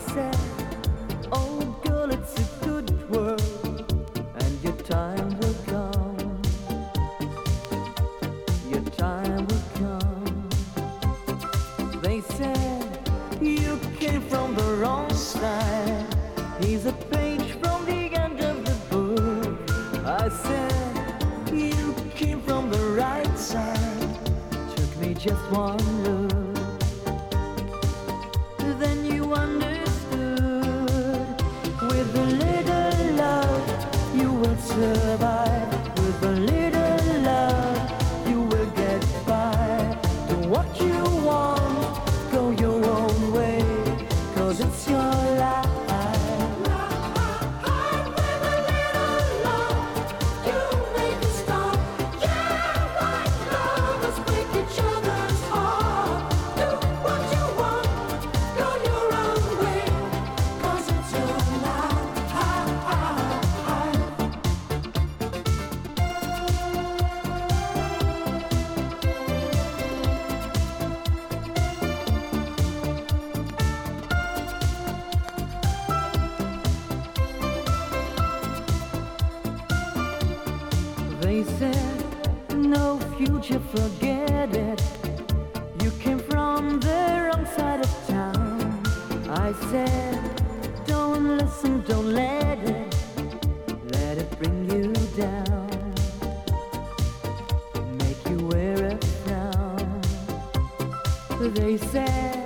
said, oh girl, it's a good world, and your time will come. Your time will come. They said you came from the wrong side. He's a page from the end of the book. I said you came from the right side. Took me just one look. Then you understood. With a little love, you will survive. With a little love, you will get by. Do what you want, go your own way, 'cause it's your life. They said, no future, forget it. You came from the wrong side of town. I said, don't listen, don't let it bring you down. Make you wear a frown. They said,